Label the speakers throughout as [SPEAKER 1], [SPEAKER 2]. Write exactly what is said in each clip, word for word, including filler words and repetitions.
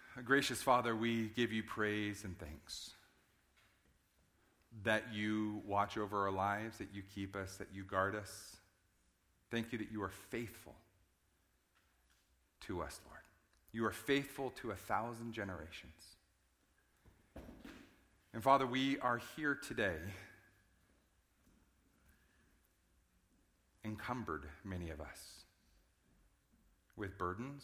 [SPEAKER 1] Gracious Father, we give you praise and thanks that you watch over our lives, that you keep us, that you guard us. Thank you that you are faithful to us, Lord. You are faithful to a thousand generations. And Father, we are here today encumbered, many of us, with burdens,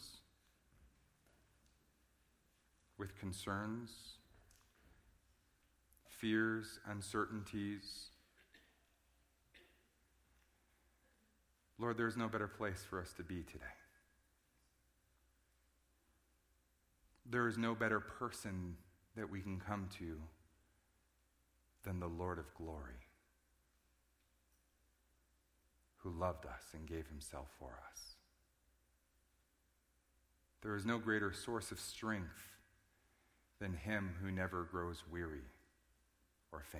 [SPEAKER 1] with concerns, fears, uncertainties. Lord, there's no better place for us to be today. There is no better person that we can come to than the Lord of glory, who loved us and gave himself for us. There is no greater source of strength than him who never grows weary or faint.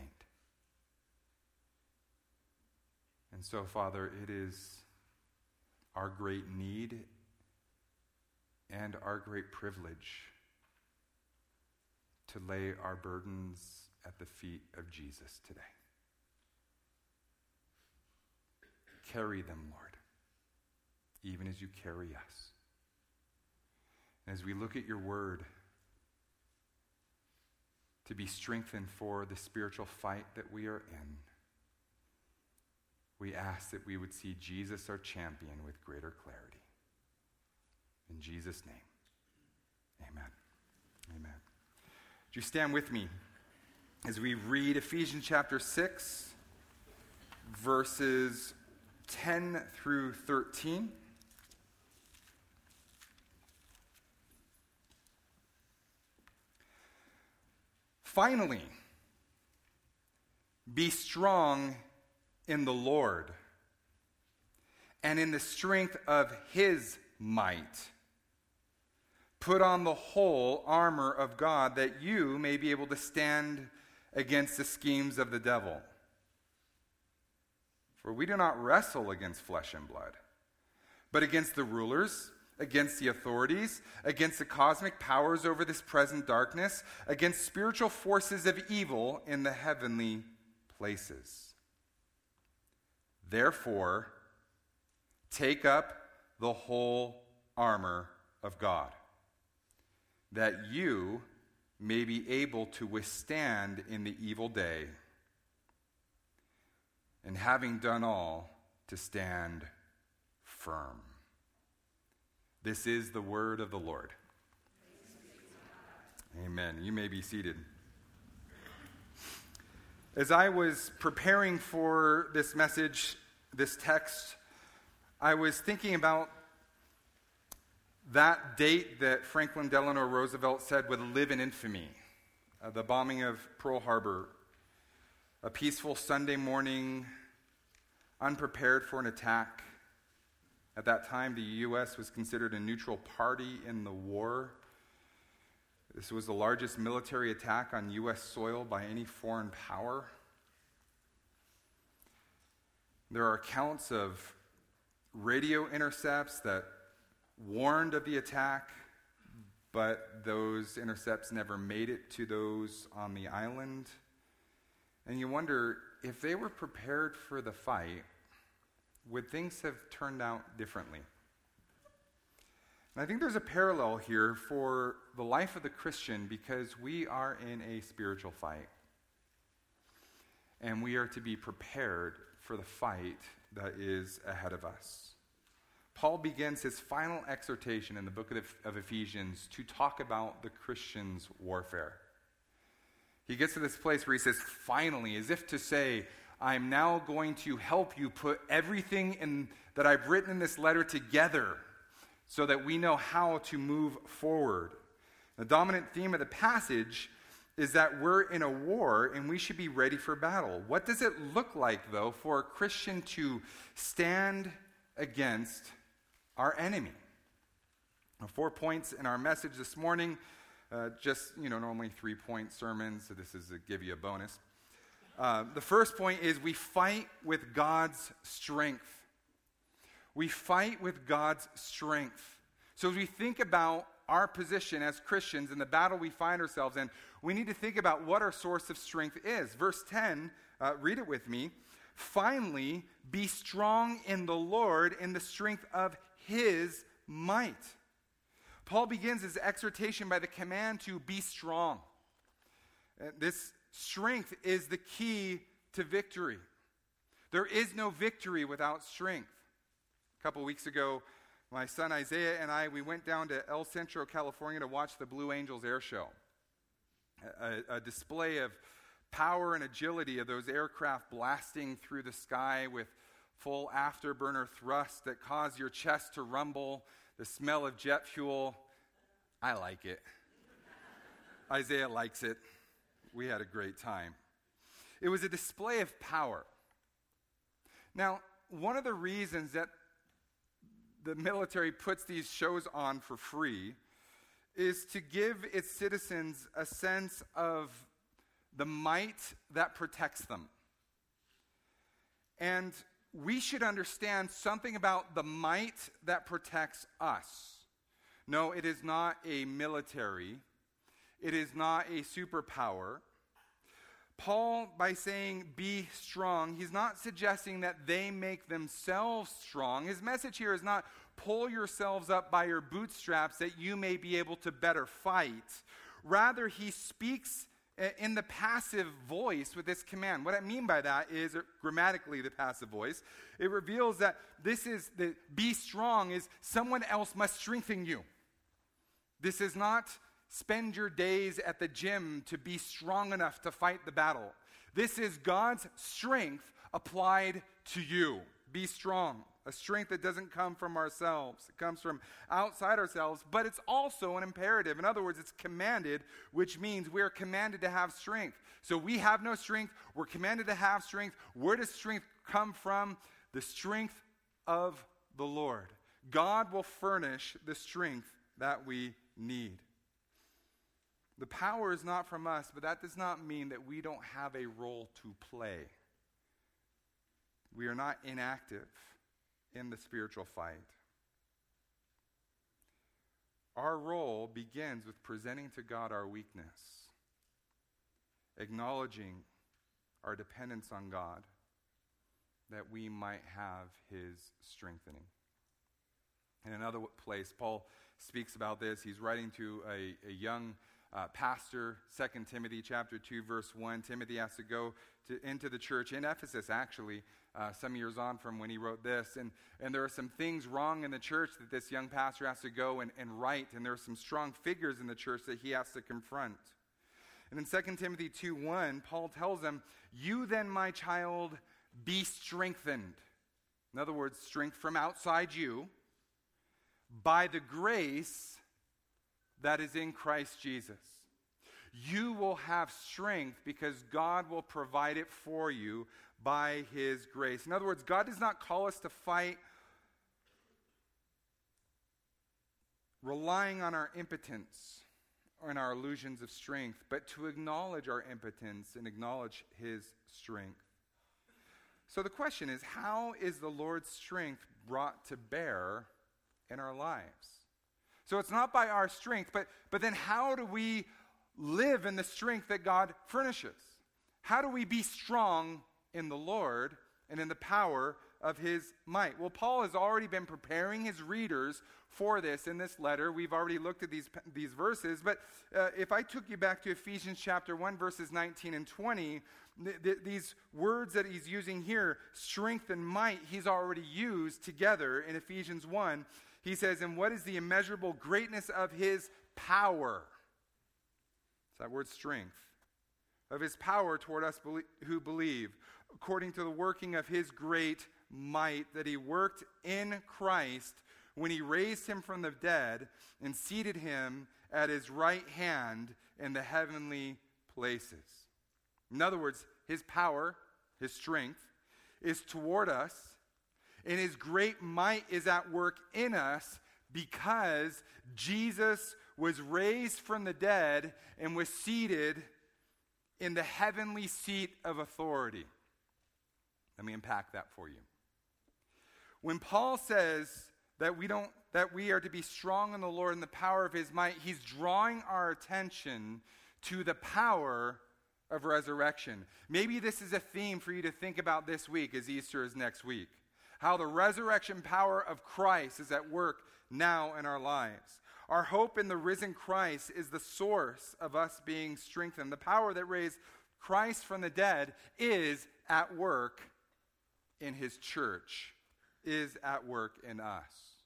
[SPEAKER 1] And so, Father, it is our great need and our great privilege to lay our burdens at the feet of Jesus today. Carry them, Lord, even as you carry us. And as we look at your word, to be strengthened for the spiritual fight that we are in, we ask that we would see Jesus, our champion, with greater clarity. In Jesus' name, amen. Amen. Would you stand with me as we read Ephesians chapter six, verses ten through thirteen. Finally, be strong in the Lord and in the strength of his might. Put on the whole armor of God that you may be able to stand against the schemes of the devil. For we do not wrestle against flesh and blood, but against the rulers, against the authorities, against the cosmic powers over this present darkness, against spiritual forces of evil in the heavenly places. Therefore, take up the whole armor of God, that you may be able to withstand in the evil day, and having done all, to stand firm. This is the word of the Lord. Amen. You may be seated. As I was preparing for this message, this text, I was thinking about that date that Franklin Delano Roosevelt said would live in infamy, uh, the bombing of Pearl Harbor, a peaceful Sunday morning, unprepared for an attack. At that time, the U S was considered a neutral party in the war. This was the largest military attack on U S soil by any foreign power. There are accounts of radio intercepts that warned of the attack, but those intercepts never made it to those on the island. And you wonder, if they were prepared for the fight, would things have turned out differently? And I think there's a parallel here for the life of the Christian, because we are in a spiritual fight. And we are to be prepared for the fight that is ahead of us. Paul begins his final exhortation in the book of, of Ephesians to talk about the Christian's warfare. He gets to this place where he says, finally, as if to say, I'm now going to help you put everything in, that I've written in this letter together so that we know how to move forward. The dominant theme of the passage is that we're in a war and we should be ready for battle. What does it look like, though, for a Christian to stand against our enemy? Now, four points in our message this morning. Uh, just, you know, normally three-point sermons, so this is to give you a bonus. Uh, the first point is we fight with God's strength. We fight with God's strength. So as we think about our position as Christians in the battle we find ourselves in, we need to think about what our source of strength is. Verse ten, uh, read it with me. Finally, be strong in the Lord in the strength of his might. Paul begins his exhortation by the command to be strong. Uh, this strength is the key to victory. There is no victory without strength. A couple weeks ago, my son Isaiah and I, we went down to El Centro, California to watch the Blue Angels Air Show. A, a display of power and agility of those aircraft blasting through the sky with full afterburner thrust that cause your chest to rumble, the smell of jet fuel. I like it. Isaiah likes it. We had a great time. It was a display of power. Now, one of the reasons that the military puts these shows on for free is to give its citizens a sense of the might that protects them. And we should understand something about the might that protects us. No, it is not a military. It is not a superpower. Paul, by saying be strong, he's not suggesting that they make themselves strong. His message here is not pull yourselves up by your bootstraps that you may be able to better fight. Rather, he speaks in the passive voice with this command. What I mean by that is, grammatically the passive voice, it reveals that this is, the be strong is someone else must strengthen you. This is not spend your days at the gym to be strong enough to fight the battle. This is God's strength applied to you. Be strong. A strength that doesn't come from ourselves. It comes from outside ourselves, but it's also an imperative. In other words, it's commanded, which means we're commanded to have strength. So we have no strength. We're commanded to have strength. Where does strength come from? The strength of the Lord. God will furnish the strength that we need. The power is not from us, but that does not mean that we don't have a role to play. We are not inactive in the spiritual fight. Our role begins with presenting to God our weakness, acknowledging our dependence on God, that we might have his strengthening. In another place, Paul speaks about this. He's writing to a, a young uh, pastor, Second Timothy chapter two, verse one. Timothy has to go to, into the church in Ephesus, actually, uh, some years on from when he wrote this. And, and there are some things wrong in the church that this young pastor has to go and, and right. And there are some strong figures in the church that he has to confront. And in Second Timothy two one, Paul tells them, "You then, my child, be strengthened." In other words, strength from outside you, by the grace that is in Christ Jesus. You will have strength because God will provide it for you by his grace. In other words, God does not call us to fight relying on our impotence or in our illusions of strength, but to acknowledge our impotence and acknowledge his strength. So the question is, how is the Lord's strength brought to bear in our lives? So it's not by our strength, but, but then how do we live in the strength that God furnishes? How do we be strong in the Lord and in the power of his might? Well, Paul has already been preparing his readers for this in this letter. We've already looked at these, these verses, but uh, if I took you back to Ephesians chapter one, verses nineteen and twenty, th- th- these words that he's using here, strength and might, he's already used together in Ephesians one. He says, "And what is the immeasurable greatness of his power?" It's that word strength. "Of his power toward us belie- who believe, according to the working of his great might that he worked in Christ when he raised him from the dead and seated him at his right hand in the heavenly places." In other words, his power, his strength, is toward us, and his great might is at work in us because Jesus was raised from the dead and was seated in the heavenly seat of authority. Let me unpack that for you. When Paul says that we don't that we are to be strong in the Lord and the power of his might, he's drawing our attention to the power of resurrection. Maybe this is a theme for you to think about this week as Easter is next week. How the resurrection power of Christ is at work now in our lives. Our hope in the risen Christ is the source of us being strengthened. The power that raised Christ from the dead is at work in his church, is at work in us.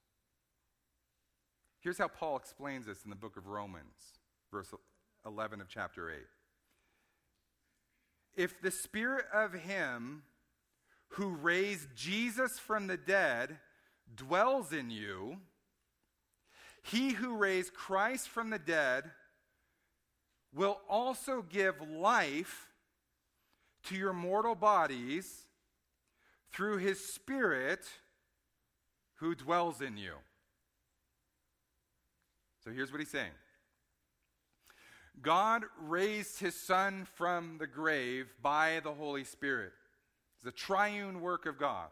[SPEAKER 1] Here's how Paul explains this in the book of Romans, verse eleven of chapter eight. If the spirit of him who raised Jesus from the dead dwells in you, he who raised Christ from the dead will also give life to your mortal bodies through his Spirit who dwells in you. So here's what he's saying. God raised his Son from the grave by the Holy Spirit. It's the triune work of God.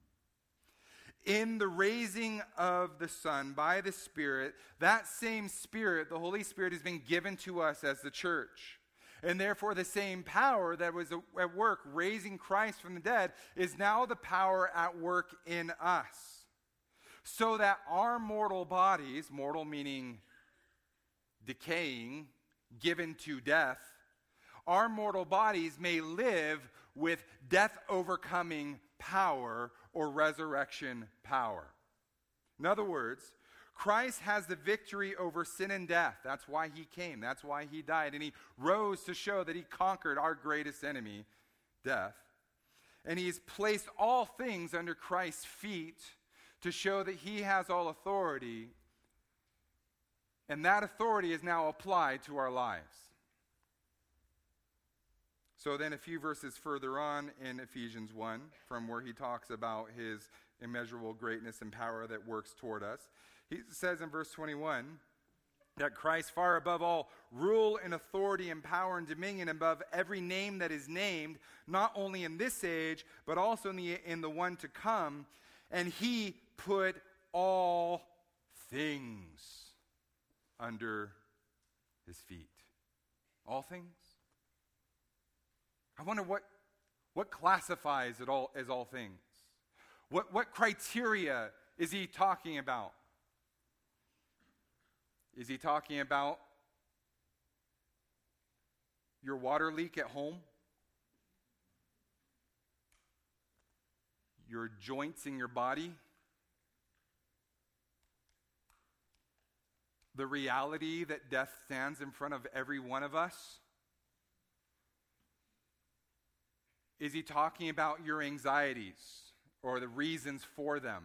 [SPEAKER 1] In the raising of the Son by the Spirit, that same Spirit, the Holy Spirit, has been given to us as the church. And therefore, the same power that was at work raising Christ from the dead is now the power at work in us. So that our mortal bodies, mortal meaning decaying, given to death, our mortal bodies may live with death-overcoming power or resurrection power. In other words, Christ has the victory over sin and death. That's why he came. That's why he died. And he rose to show that he conquered our greatest enemy, death. And he's placed all things under Christ's feet to show that he has all authority. And that authority is now applied to our lives. So then a few verses further on in Ephesians one, from where he talks about his immeasurable greatness and power that works toward us, he says in verse twenty-one that Christ, far above all rule and authority and power and dominion, above every name that is named, not only in this age, but also in the, in the one to come, and he put all things under his feet. All things? I wonder what, what classifies it all as all things. What, what criteria is he talking about? Is he talking about your water leak at home? Your joints in your body? The reality that death stands in front of every one of us? Is he talking about your anxieties or the reasons for them?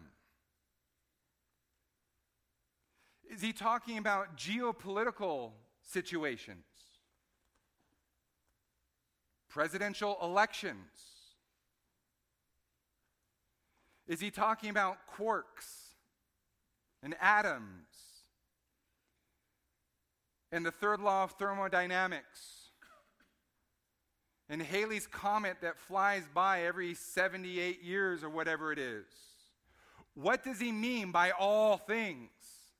[SPEAKER 1] Is he talking about geopolitical situations? Presidential elections? Is he talking about quarks and atoms and the third law of thermodynamics? And Halley's Comet that flies by every seventy-eight years or whatever it is. What does he mean by all things?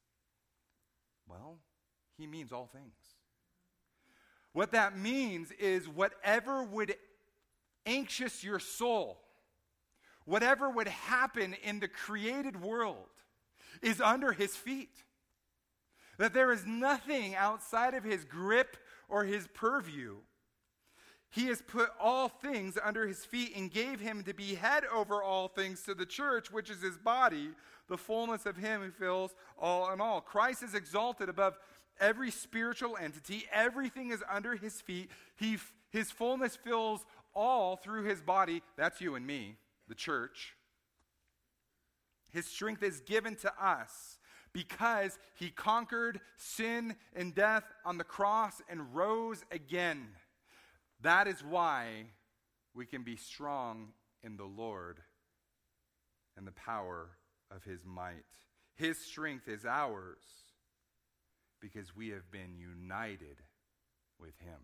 [SPEAKER 1] Well, he means all things. What that means is whatever would anxious your soul, whatever would happen in the created world is under his feet. That there is nothing outside of his grip or his purview. He has put all things under his feet and gave him to be head over all things to the church, which is his body, the fullness of him who fills all in all. Christ is exalted above every spiritual entity. Everything is under his feet. He, his fullness fills all through his body. That's you and me, the church. His strength is given to us because he conquered sin and death on the cross and rose again. That is why we can be strong in the Lord and the power of his might. His strength is ours because we have been united with him.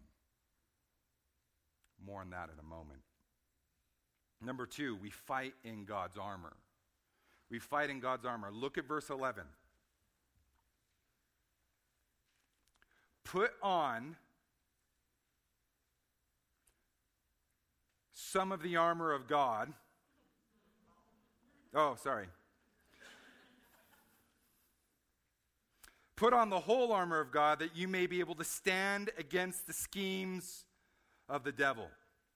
[SPEAKER 1] More on that in a moment. Number two, we fight in God's armor. We fight in God's armor. Look at verse eleven. Put on some of the armor of God. Oh, sorry. Put on the whole armor of God that you may be able to stand against the schemes of the devil.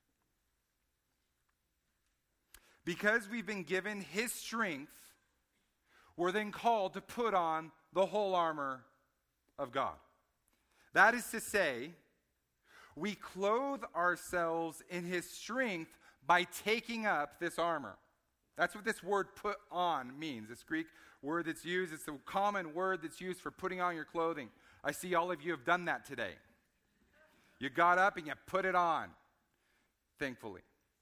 [SPEAKER 1] Because we've been given his strength, we're then called to put on the whole armor of God. That is to say, we clothe ourselves in his strength by taking up this armor. That's what this word put on means. This Greek word that's used, it's a common word that's used for putting on your clothing. I see all of you have done that today. You got up and you put it on, thankfully.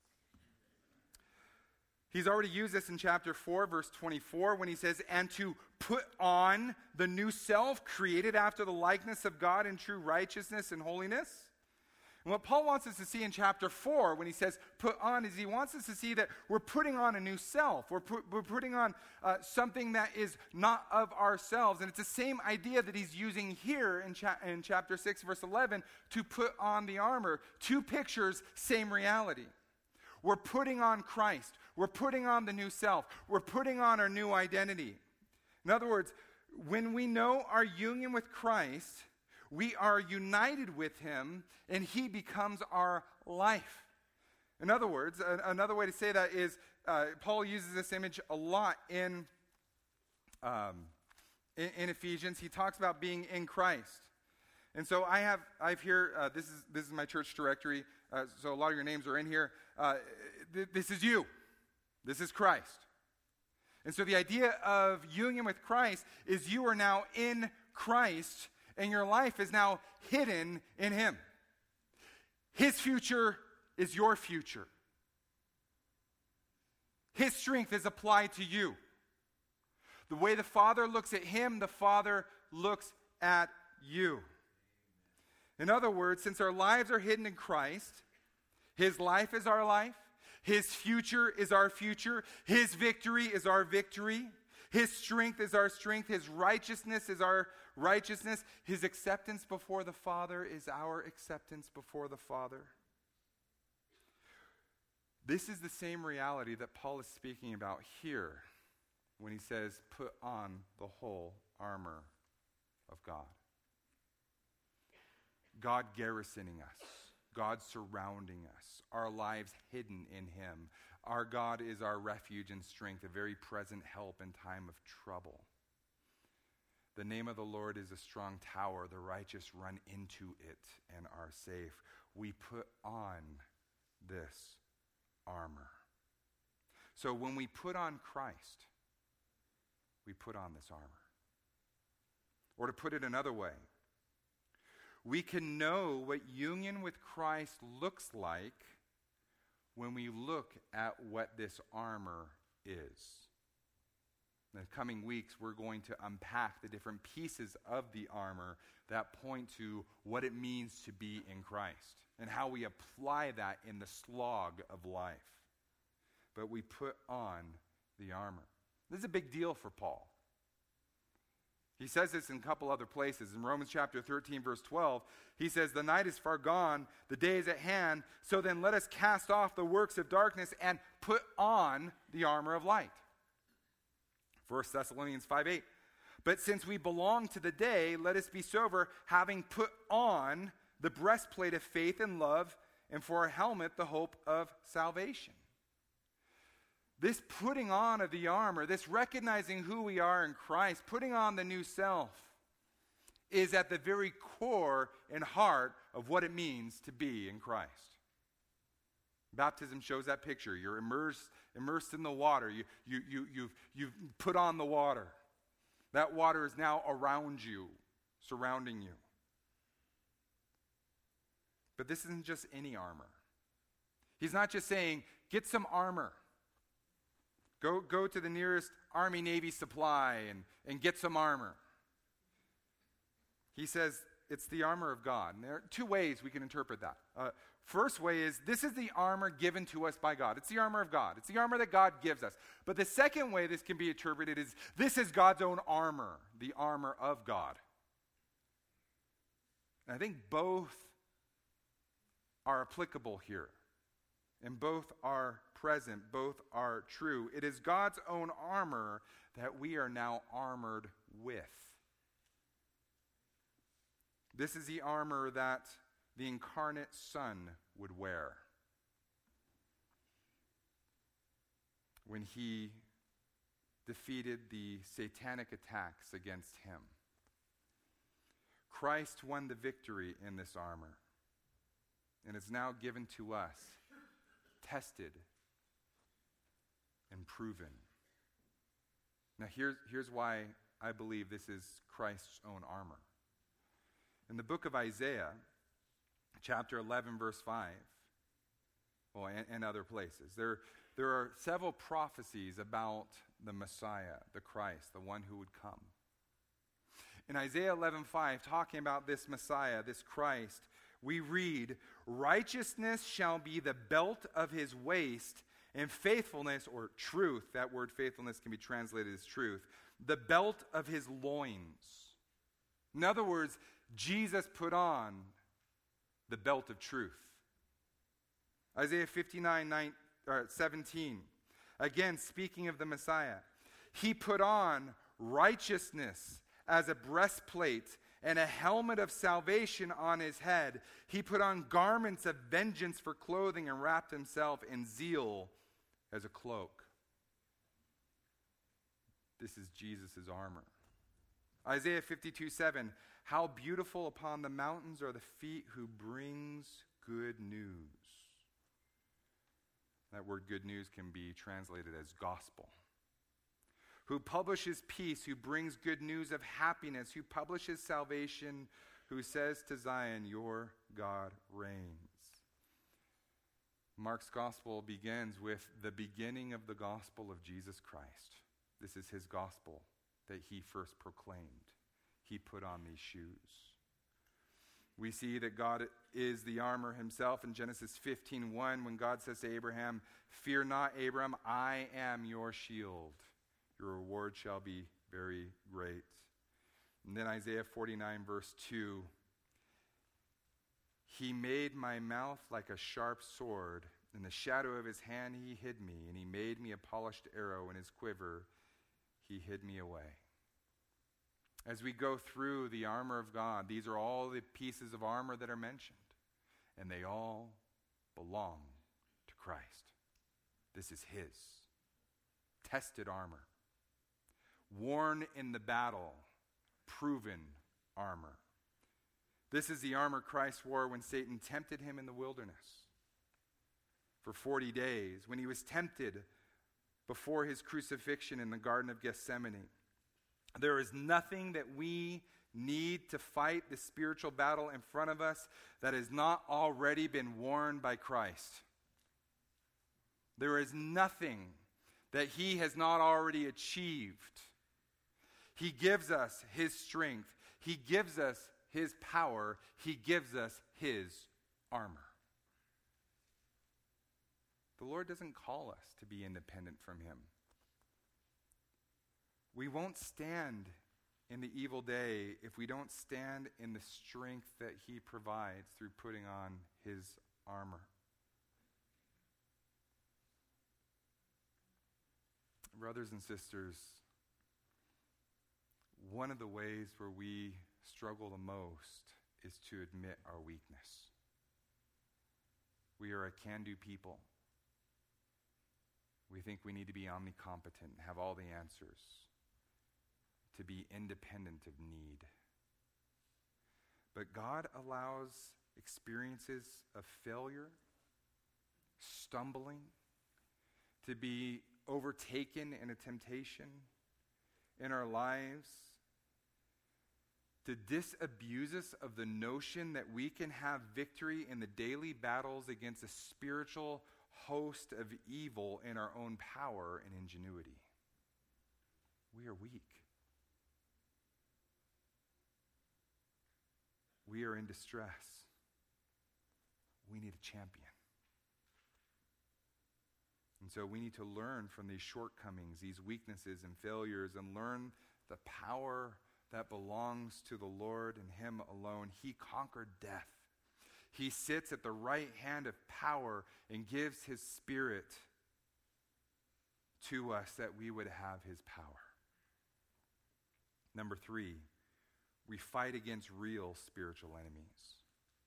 [SPEAKER 1] He's already used this in chapter four, verse twenty-four, when he says, and to put on the new self created after the likeness of God in true righteousness and holiness. And what Paul wants us to see in chapter four, when he says put on, is he wants us to see that we're putting on a new self. We're, put, we're putting on uh, something that is not of ourselves. And it's the same idea that he's using here in, cha- in chapter six, verse eleven, to put on the armor. Two pictures, same reality. We're putting on Christ. We're putting on the new self. We're putting on our new identity. In other words, when we know our union with Christ, we are united with him, and he becomes our life. In other words, a- another way to say that is, uh, Paul uses this image a lot in, um, in, in Ephesians. He talks about being in Christ. And so I have, I've here, uh, this is this is my church directory, uh, so a lot of your names are in here. Uh, th- this is you. This is Christ. And so the idea of union with Christ is you are now in Christ, and your life is now hidden in him. His future is your future. His strength is applied to you. The way the Father looks at him, the Father looks at you. In other words, since our lives are hidden in Christ, his life is our life, his future is our future, his victory is our victory, his strength is our strength, his righteousness is our righteousness, his acceptance before the Father is our acceptance before the Father. This is the same reality that Paul is speaking about here when he says, put on the whole armor of God. God garrisoning us. God surrounding us, our lives hidden in him. Our God is our refuge and strength, a very present help in time of trouble. The name of the Lord is a strong tower. The righteous run into it and are safe. We put on this armor. So when we put on Christ, we put on this armor. Or to put it another way, we can know what union with Christ looks like when we look at what this armor is. In the coming weeks, we're going to unpack the different pieces of the armor that point to what it means to be in Christ and how we apply that in the slog of life. But we put on the armor. This is a big deal for Paul. He says this in a couple other places. In Romans chapter thirteen, verse twelve, he says, the night is far gone, the day is at hand, so then let us cast off the works of darkness and put on the armor of light. First Thessalonians five eight, but since we belong to the day, let us be sober, having put on the breastplate of faith and love, and for our helmet, the hope of salvation. This putting on of the armor, this recognizing who we are in Christ, putting on the new self, is at the very core and heart of what it means to be in Christ. Baptism shows that picture. You're immersed, immersed in the water. You, you, you, you've, you've put on the water. That water is now around you, surrounding you. But this isn't just any armor. He's not just saying, get some armor. Go, go to the nearest Army Navy supply and, and get some armor. He says, it's the armor of God. And there are two ways we can interpret that. Uh, first way is this is the armor given to us by God. It's the armor of God. It's the armor that God gives us. But the second way this can be interpreted is this is God's own armor, the armor of God. And I think both are applicable here. And both are present, both are true. It is God's own armor that we are now armored with. This is the armor that the incarnate Son would wear when he defeated the satanic attacks against him. Christ won the victory in this armor, and is now given to us, tested and proven. Now here's, here's why I believe this is Christ's own armor. In the book of Isaiah, chapter eleven, verse five, well, and, and other places, there, there are several prophecies about the Messiah, the Christ, the one who would come. In Isaiah eleven five, talking about this Messiah, this Christ, we read, "Righteousness shall be the belt of his waist, and faithfulness," or truth, that word faithfulness can be translated as truth, "the belt of his loins." In other words, Jesus put on the belt of truth. Isaiah fifty-nine, nine, or seventeen, again speaking of the Messiah, "He put on righteousness as a breastplate and a helmet of salvation on his head. He put on garments of vengeance for clothing and wrapped himself in zeal as a cloak." This is Jesus' armor. Isaiah fifty-two, seven, "How beautiful upon the mountains are the feet who brings good news." That word good news can be translated as gospel. "Who publishes peace, who brings good news of happiness, who publishes salvation, who says to Zion, your God reigns." Mark's gospel begins with the beginning of the gospel of Jesus Christ. This is his gospel that he first proclaimed. He put on these shoes. We see that God is the armor himself in Genesis fifteen one, when God says to Abraham, "Fear not, Abram, I am your shield. Your reward shall be very great." And then Isaiah forty-nine, verse two, "He made my mouth like a sharp sword. In the shadow of his hand he hid me, and he made me a polished arrow in his quiver. He hid me away." As we go through the armor of God, these are all the pieces of armor that are mentioned, and they all belong to Christ. This is his tested armor, worn in the battle, proven armor. This is the armor Christ wore when Satan tempted him in the wilderness for forty days, when he was tempted before his crucifixion in the Garden of Gethsemane. There is nothing that we need to fight the spiritual battle in front of us that has not already been worn by Christ. There is nothing that he has not already achieved. He gives us his strength. He gives us his power. He gives us his armor. The Lord doesn't call us to be independent from him. We won't stand in the evil day if we don't stand in the strength that he provides through putting on his armor. Brothers and sisters, one of the ways where we struggle the most is to admit our weakness. We are a can-do people. We think we need to be omnicompetent, have all the answers, to be independent of need. But God allows experiences of failure, stumbling, to be overtaken in a temptation in our lives, to disabuse us of the notion that we can have victory in the daily battles against a spiritual host of evil in our own power and ingenuity. We are weak. we are in distress, we need a champion. And so we need to learn from these shortcomings, these weaknesses and failures, and learn the power that belongs to the Lord and Him alone. He conquered death. He sits at the right hand of power and gives His Spirit to us that we would have His power. Number three, we fight against real spiritual enemies.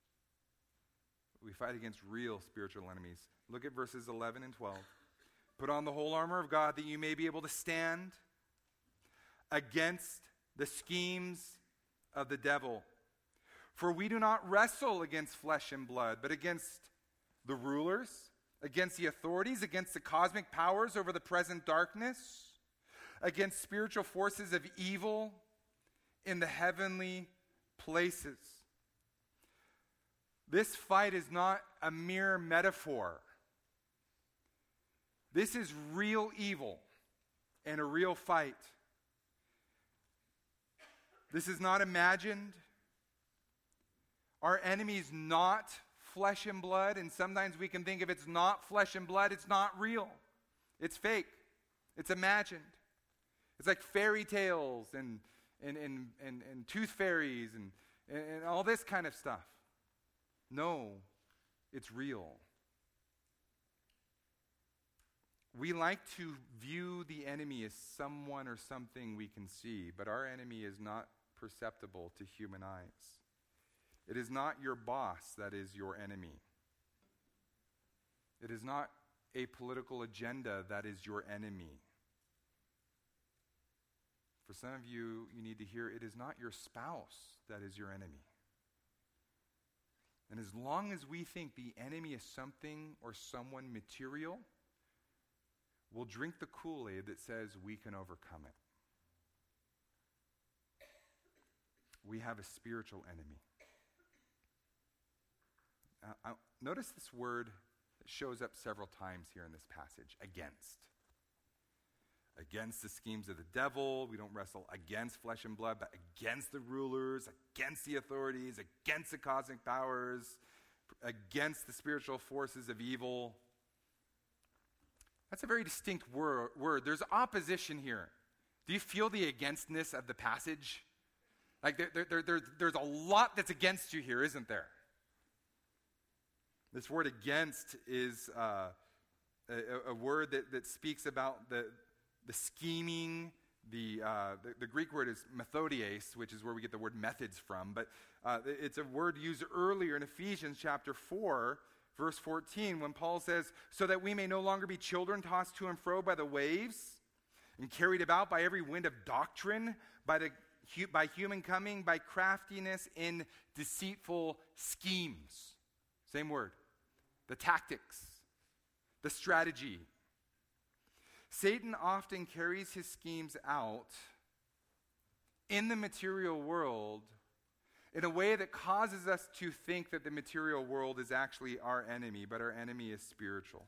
[SPEAKER 1] We fight against real spiritual enemies. Look at verses eleven and twelve. Put on the whole armor of God that you may be able to stand against the schemes of the devil. For we do not wrestle against flesh and blood, but against the rulers, against the authorities, against the cosmic powers over the present darkness, against spiritual forces of evil in the heavenly places. This fight is not a mere metaphor. This is real evil and a real fight. This is not imagined. Our enemy is not flesh and blood, and sometimes we can think if it's not flesh and blood, it's not real. It's fake. It's imagined. It's like fairy tales and and and, and, and tooth fairies and, and, and all this kind of stuff. No, it's real. We like to view the enemy as someone or something we can see, but our enemy is not perceptible to human eyes. It is not your boss that is your enemy. It is not a political agenda that is your enemy. For some of you, you need to hear it is not your spouse that is your enemy. And as long as we think the enemy is something or someone material, we'll drink the Kool-Aid that says we can overcome it. We have a spiritual enemy. Uh, notice this word that shows up several times here in this passage, against. Against the schemes of the devil. We don't wrestle against flesh and blood, but against the rulers, against the authorities, against the cosmic powers, against the spiritual forces of evil. That's a very distinct wor- word. There's opposition here. Do you feel the againstness of the passage? Like there, there, there, there, there's a lot that's against you here, isn't there? This word against is uh, a, a word that, that speaks about the, the scheming. The, uh, the, the Greek word is methodies, which is where we get the word methods from. But uh, it's a word used earlier in Ephesians chapter four, verse fourteen, when Paul says, so that we may no longer be children tossed to and fro by the waves and carried about by every wind of doctrine, by, the, hu- by human cunning, by craftiness in deceitful schemes. Same word. The tactics, the strategy. Satan often carries his schemes out in the material world in a way that causes us to think that the material world is actually our enemy, but our enemy is spiritual.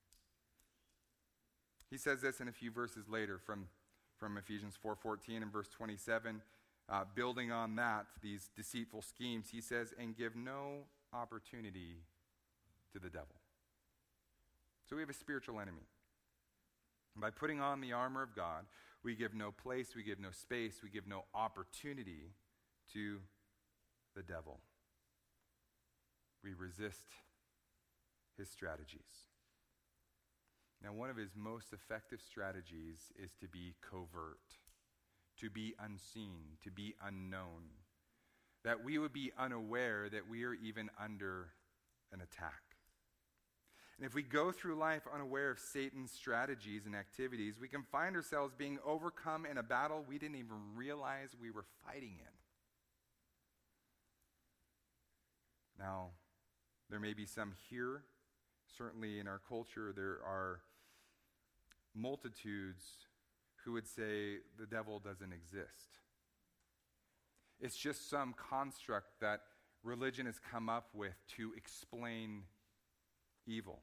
[SPEAKER 1] He says this in a few verses later from, from Ephesians four fourteen and verse twenty-seven. Uh, building on that, these deceitful schemes, he says, and give no opportunity to the devil. So we have a spiritual enemy. And by putting on the armor of God, we give no place, we give no space, we give no opportunity to the devil. We resist his strategies. Now, one of his most effective strategies is to be covert, to be unseen, to be unknown, that we would be unaware that we are even under an attack. And if we go through life unaware of Satan's strategies and activities, we can find ourselves being overcome in a battle we didn't even realize we were fighting in. Now, there may be some here. Certainly in our culture, there are multitudes who would say the devil doesn't exist. It's just some construct that religion has come up with to explain evil.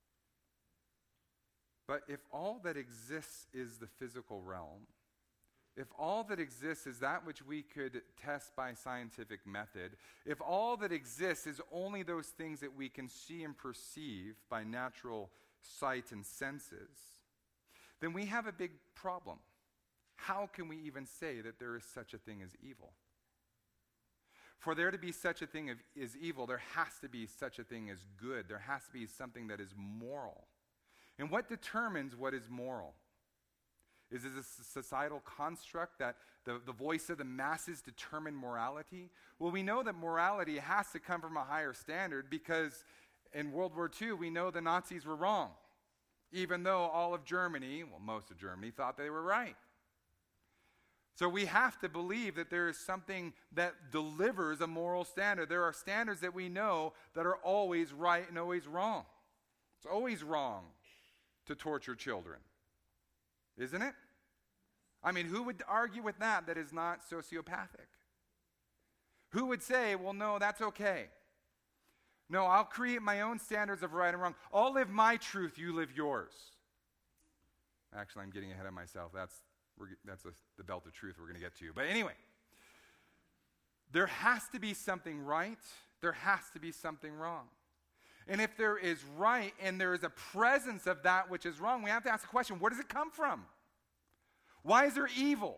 [SPEAKER 1] But if all that exists is the physical realm, if all that exists is that which we could test by scientific method, if all that exists is only those things that we can see and perceive by natural sight and senses, then we have a big problem. How can we even say that there is such a thing as evil? For there to be such a thing as evil, there has to be such a thing as good. There has to be something that is moral. And what determines what is moral? Is it a societal construct that the, the voice of the masses determine morality? Well, we know that morality has to come from a higher standard because in World War Two, we know the Nazis were wrong, even though all of Germany, well, most of Germany, thought they were right. So we have to believe that there is something that delivers a moral standard. There are standards that we know that are always right and always wrong. It's always wrong to torture children, isn't it? I mean, who would argue with that that is not sociopathic? Who would say, well, no, that's okay. No, I'll create my own standards of right and wrong. I'll live my truth, you live yours. Actually, I'm getting ahead of myself. That's we're, that's a, the belt of truth we're going to get to. But anyway, there has to be something right. There has to be something wrong. And if there is right and there is a presence of that which is wrong, we have to ask the question, where does it come from? Why is there evil?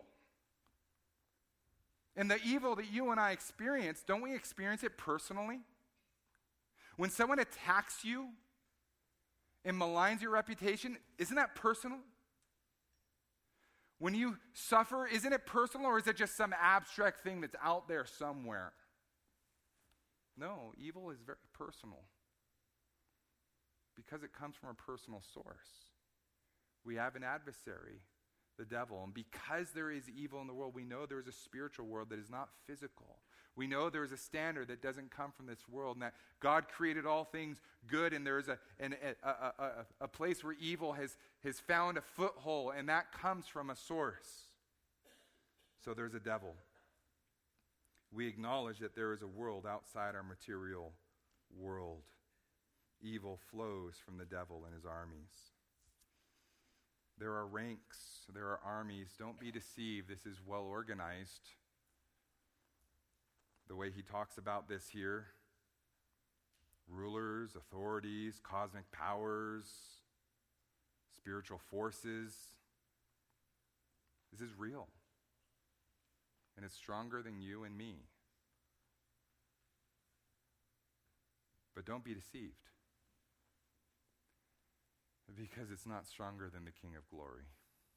[SPEAKER 1] And the evil that you and I experience, don't we experience it personally? When someone attacks you and maligns your reputation, isn't that personal? When you suffer, isn't it personal, or is it just some abstract thing that's out there somewhere? No, evil is very personal because it comes from a personal source. We have an adversary, the devil, and because there is evil in the world, we know there is a spiritual world that is not physical. We know there is a standard that doesn't come from this world, and that God created all things good, and there is a, an, a, a, a, a place where evil has, has found a foothold, and that comes from a source. So there's a devil. We acknowledge that there is a world outside our material world. Evil flows from the devil and his armies. There are ranks, there are armies. Don't be deceived. This is well organized. The way he talks about this here, rulers, authorities, cosmic powers, spiritual forces. This is real. And it's stronger than you and me. But don't be deceived, because it's not stronger than the King of Glory.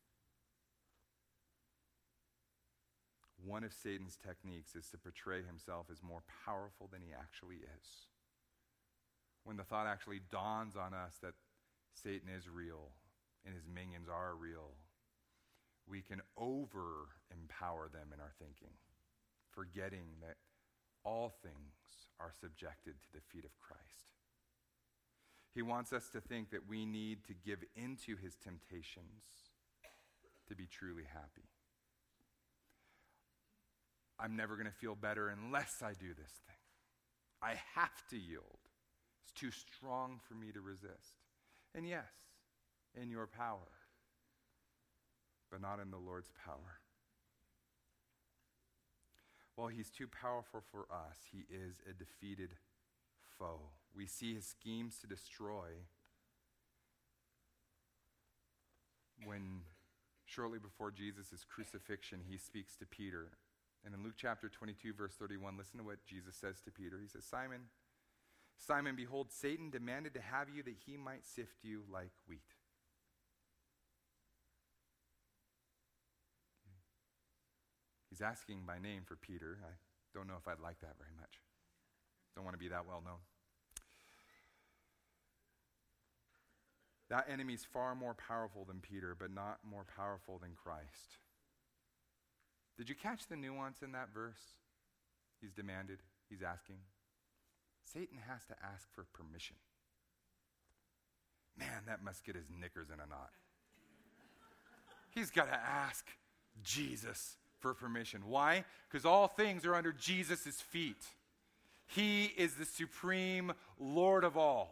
[SPEAKER 1] One of Satan's techniques is to portray himself as more powerful than he actually is. When the thought actually dawns on us that Satan is real and his minions are real, we can over-empower them in our thinking, forgetting that all things are subjected to the feet of Christ. He wants us to think that we need to give into his temptations to be truly happy. I'm never going to feel better unless I do this thing. I have to yield. It's too strong for me to resist. And yes, in your power, but not in the Lord's power. While he's too powerful for us, he is a defeated foe. We see his schemes to destroy when shortly before Jesus' crucifixion, he speaks to Peter. And in Luke chapter twenty-two, verse thirty-one, listen to what Jesus says to Peter. He says, Simon, Simon, behold, Satan demanded to have you that he might sift you like wheat. He's asking by name for Peter. I don't know if I'd like that very much. Don't want to be that well known. That enemy is far more powerful than Peter, but not more powerful than Christ. Did you catch the nuance in that verse? He's demanded, he's asking. Satan has to ask for permission. Man, that must get his knickers in a knot. He's got to ask Jesus for permission. Why? Because all things are under Jesus' feet. He is the supreme Lord of all.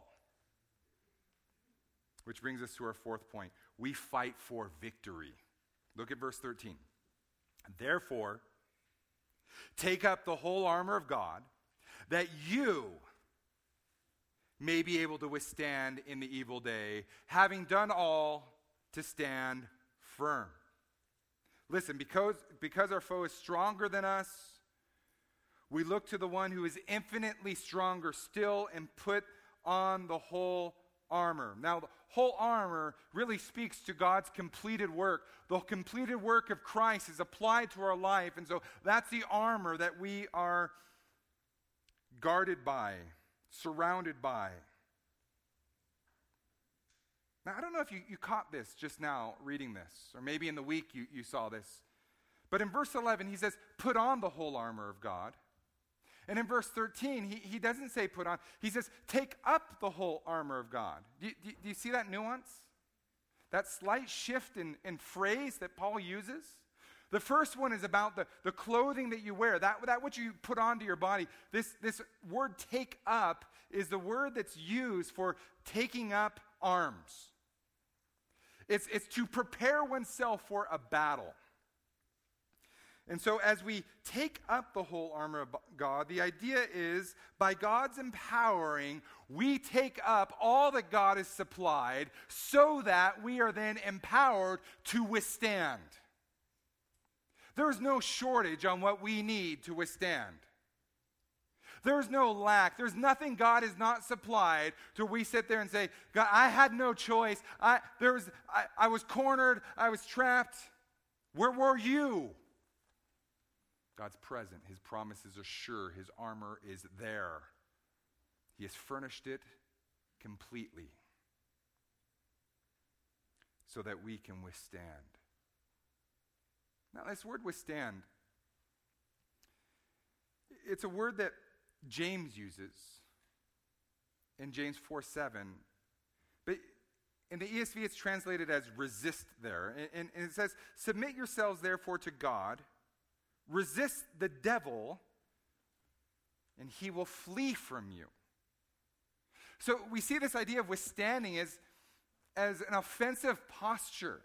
[SPEAKER 1] Which brings us to our fourth point. We fight for victory. Look at verse thirteen. Therefore, take up the whole armor of God, that you may be able to withstand in the evil day, having done all to stand firm. Listen, because, because our foe is stronger than us, we look to the one who is infinitely stronger still and put on the whole armor. Now, the whole armor really speaks to God's completed work. The completed work of Christ is applied to our life, and so that's the armor that we are guarded by, surrounded by. Now, I don't know if you, you caught this just now reading this, or maybe in the week you, you saw this. But in verse eleven, he says, put on the whole armor of God. And in verse thirteen, he, he doesn't say put on. He says, take up the whole armor of God. Do you, do, do you see that nuance? That slight shift in, in phrase that Paul uses? The first one is about the, the clothing that you wear, that, that which you put onto your body. This, this word take up is the word that's used for taking up arms. It's, it's to prepare oneself for a battle. And so as we take up the whole armor of God, the idea is by God's empowering, we take up all that God has supplied so that we are then empowered to withstand. There is no shortage on what we need to withstand. There's no lack. There's nothing God has not supplied to we sit there and say, God, I had no choice. I, there was, I, I was cornered. I was trapped. Where were you? God's present. His promises are sure. His armor is there. He has furnished it completely so that we can withstand. Now, this word withstand, it's a word that James uses in James four seven. But in the E S V, it's translated as resist there. And, and, and it says, submit yourselves therefore to God. Resist the devil, and he will flee from you. So we see this idea of withstanding as, as an offensive posture.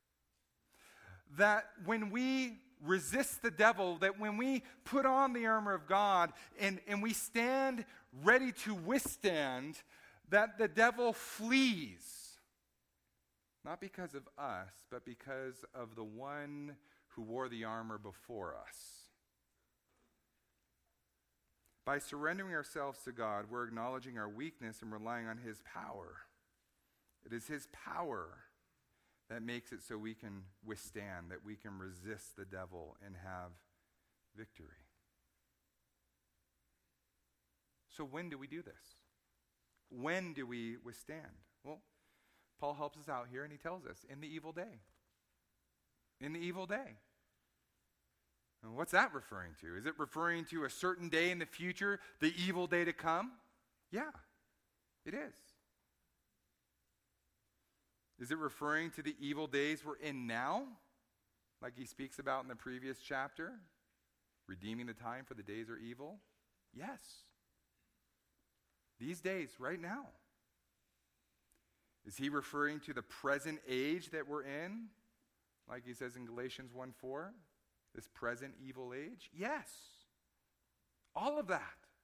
[SPEAKER 1] That when we resist the devil, that when we put on the armor of God and, and we stand ready to withstand, that the devil flees. Not because of us, but because of the one who wore the armor before us. By surrendering ourselves to God, we're acknowledging our weakness and relying on his power. It is his power that makes it so we can withstand, that we can resist the devil and have victory. So when do we do this? When do we withstand? Well, Paul helps us out here and he tells us, in the evil day. In the evil day. And what's that referring to? Is it referring to a certain day in the future, the evil day to come? Yeah, it is. Is it referring to the evil days we're in now? Like he speaks about in the previous chapter? Redeeming the time for the days are evil? Yes. These days, right now. Is he referring to the present age that we're in? Like he says in Galatians one four? This present evil age? Yes. All of that.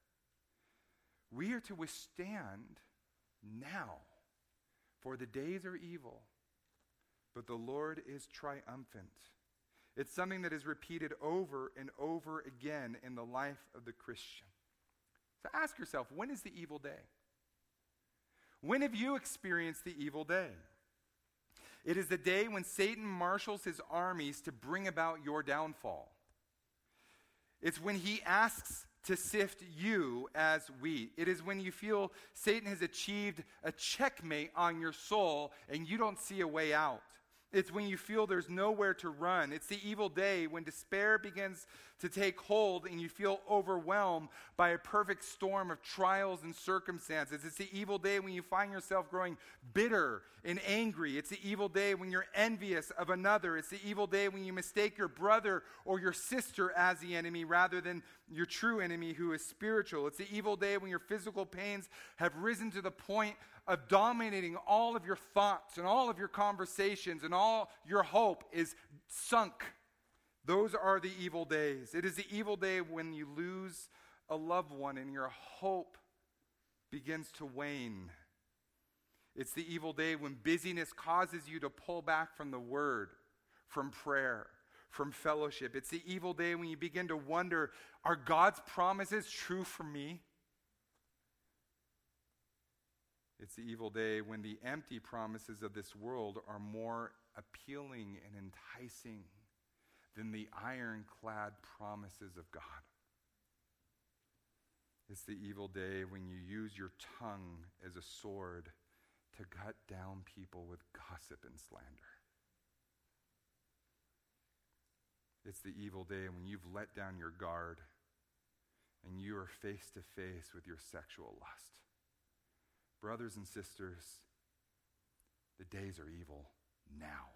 [SPEAKER 1] We are to withstand now. For the days are evil, but the Lord is triumphant. It's something that is repeated over and over again in the life of the Christian. So ask yourself, when is the evil day? When have you experienced the evil day? It is the day when Satan marshals his armies to bring about your downfall. It's when he asks to sift you as wheat. It is when you feel Satan has achieved a checkmate on your soul and you don't see a way out. It's when you feel there's nowhere to run. It's the evil day when despair begins to take hold and you feel overwhelmed by a perfect storm of trials and circumstances. It's the evil day when you find yourself growing bitter and angry. It's the evil day when you're envious of another. It's the evil day when you mistake your brother or your sister as the enemy rather than your true enemy who is spiritual. It's the evil day when your physical pains have risen to the point of dominating all of your thoughts and all of your conversations, and all your hope is sunk Those are the evil days. It is the evil day when you lose a loved one and your hope begins to wane. It's the evil day when busyness causes you to pull back from the word, from prayer, from fellowship. It's the evil day when you begin to wonder, are God's promises true for me? It's the evil day when the empty promises of this world are more appealing and enticing than the ironclad promises of God. It's the evil day when you use your tongue as a sword to cut down people with gossip and slander. It's the evil day when you've let down your guard and you are face to face with your sexual lust. Brothers and sisters, the days are evil now.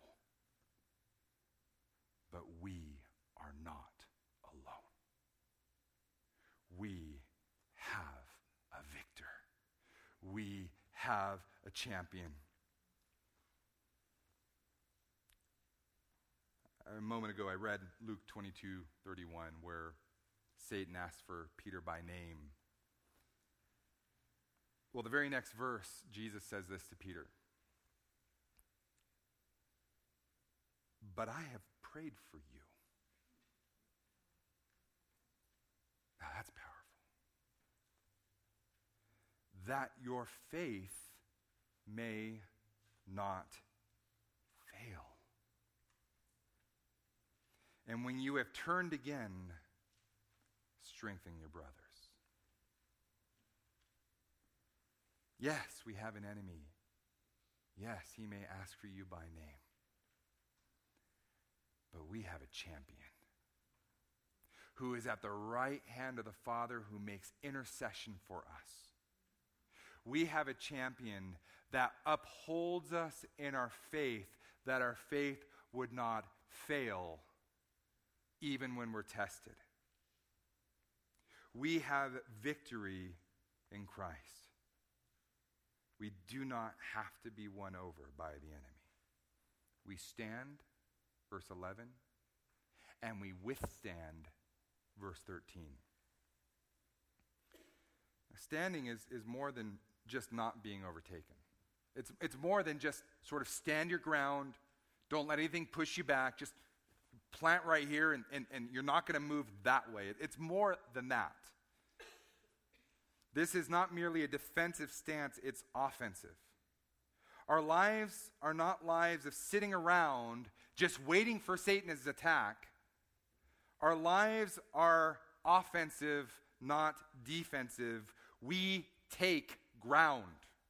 [SPEAKER 1] But we are not alone. We have a victor. We have a champion. A moment ago, I read Luke twenty-two thirty-one, where Satan asked for Peter by name. Well, the very next verse, Jesus says this to Peter. But I have prayed for you. Now that's powerful. That your faith may not fail. And when you have turned again, strengthen your brothers. Yes, we have an enemy. Yes, he may ask for you by name. But we have a champion who is at the right hand of the Father, who makes intercession for us. We have a champion that upholds us in our faith, that our faith would not fail even when we're tested. We have victory in Christ. We do not have to be won over by the enemy. We stand, verse eleven, and we withstand, verse thirteen. Now, standing is, is more than just not being overtaken. It's, it's more than just sort of stand your ground, don't let anything push you back, just plant right here and, and, and you're not going to move that way. It's more than that. This is not merely a defensive stance, it's offensive. Our lives are not lives of sitting around just waiting for Satan's attack. Our lives are offensive, not defensive. We take ground.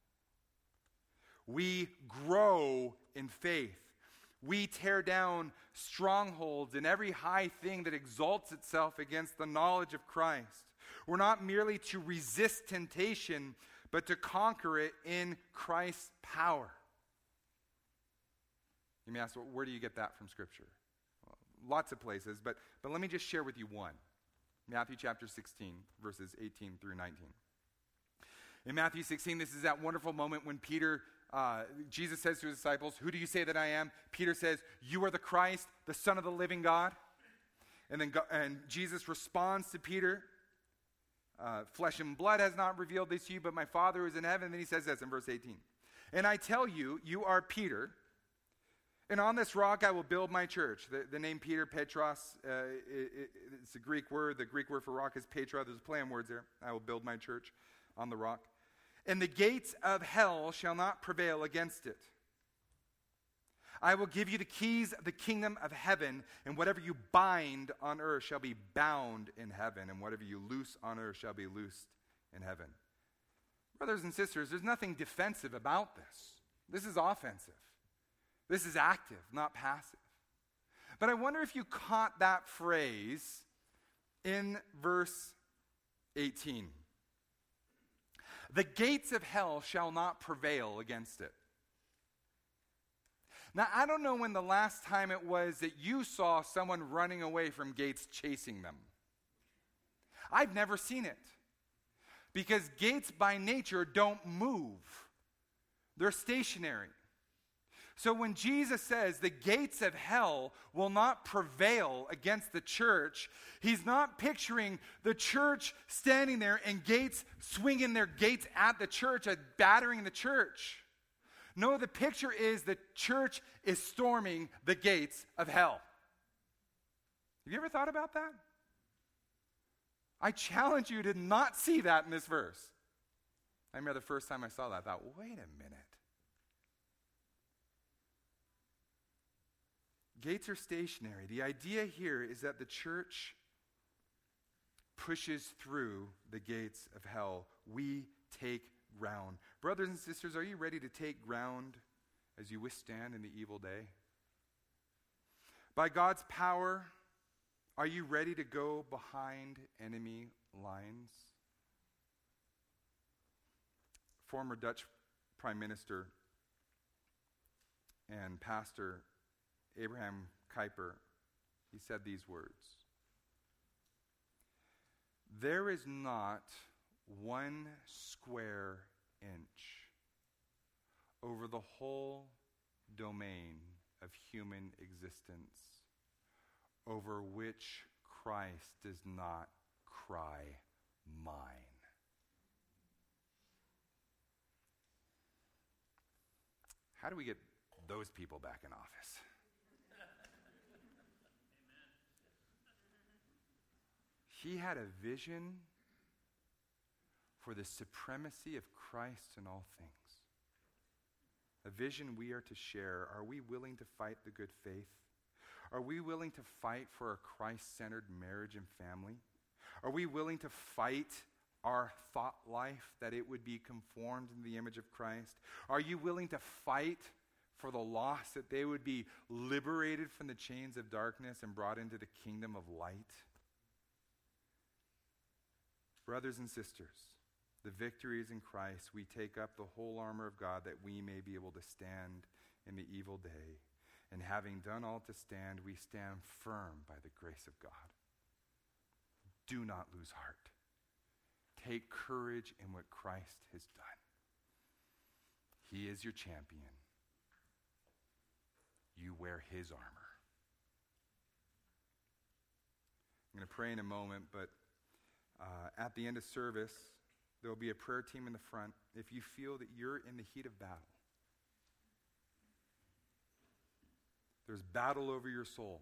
[SPEAKER 1] We grow in faith. We tear down strongholds and every high thing that exalts itself against the knowledge of Christ. We're not merely to resist temptation, but to conquer it in Christ's power. You may ask, well, where do you get that from Scripture? Well, lots of places, but, but let me just share with you one. Matthew chapter sixteen, verses eighteen through nineteen. In Matthew sixteen, this is that wonderful moment when Peter, uh, Jesus says to his disciples, "Who do you say that I am?" Peter says, "You are the Christ, the Son of the living God." And then God, and Jesus responds to Peter, uh, "Flesh and blood has not revealed this to you, but my Father who is in heaven." And then he says this in verse eighteen. "And I tell you, you are Peter, and on this rock I will build my church." The, the name Peter, Petros, uh, it, it, it's a Greek word. The Greek word for rock is Petra. There's a play on words there. I will build my church on the rock. "And the gates of hell shall not prevail against it. I will give you the keys of the kingdom of heaven, and whatever you bind on earth shall be bound in heaven, and whatever you loose on earth shall be loosed in heaven." Brothers and sisters, there's nothing defensive about this. This is offensive. This is active, not passive. But I wonder if you caught that phrase in verse eighteen. "The gates of hell shall not prevail against it." Now, I don't know when the last time it was that you saw someone running away from gates chasing them. I've never seen it. Because gates by nature don't move. They're stationary. So when Jesus says the gates of hell will not prevail against the church, he's not picturing the church standing there and gates swinging their gates at the church, at battering the church. No, the picture is the church is storming the gates of hell. Have you ever thought about that? I challenge you to not see that in this verse. I remember the first time I saw that, I thought, wait a minute. Gates are stationary. The idea here is that the church pushes through the gates of hell. We take ground. Brothers and sisters, are you ready to take ground as you withstand in the evil day? By God's power, are you ready to go behind enemy lines? Former Dutch Prime Minister and pastor Abraham Kuyper, he said these words: "There is not one square inch over the whole domain of human existence over which Christ does not cry, mine." How do we get those people back in office? He had a vision for the supremacy of Christ in all things. A vision we are to share. Are we willing to fight the good faith? Are we willing to fight for a Christ-centered marriage and family? Are we willing to fight our thought life that it would be conformed in the image of Christ? Are you willing to fight for the lost, that they would be liberated from the chains of darkness and brought into the kingdom of light? Brothers and sisters, the victory is in Christ. We take up the whole armor of God that we may be able to stand in the evil day. And having done all to stand, we stand firm by the grace of God. Do not lose heart. Take courage in what Christ has done. He is your champion. You wear his armor. I'm going to pray in a moment, but uh, at the end of service, there will be a prayer team in the front. If you feel that you're in the heat of battle, there's battle over your soul,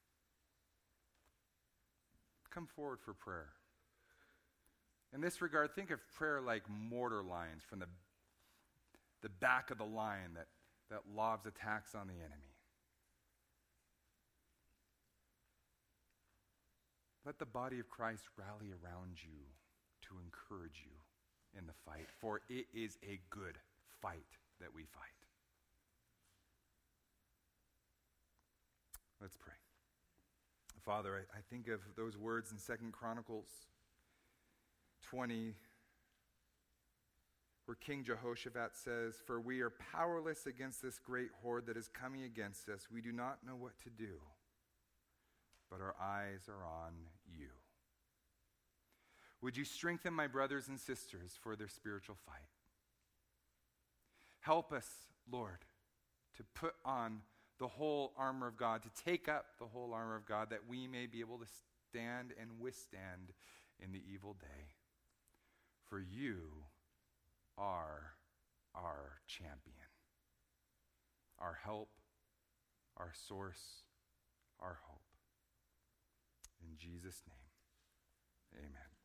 [SPEAKER 1] come forward for prayer. In this regard, think of prayer like mortar lines from the, the back of the line that, that lobs attacks on the enemy. Let the body of Christ rally around you to encourage you in the fight, for it is a good fight that we fight. Let's pray. Father, I, I think of those words in Second Chronicles twenty, where King Jehoshaphat says, "For we are powerless against this great horde that is coming against us. We do not know what to do, but our eyes are on you." Would you strengthen my brothers and sisters for their spiritual fight? Help us, Lord, to put on the whole armor of God, to take up the whole armor of God, that we may be able to stand and withstand in the evil day. For you are our champion, our help, our source, our hope. In Jesus' name, amen.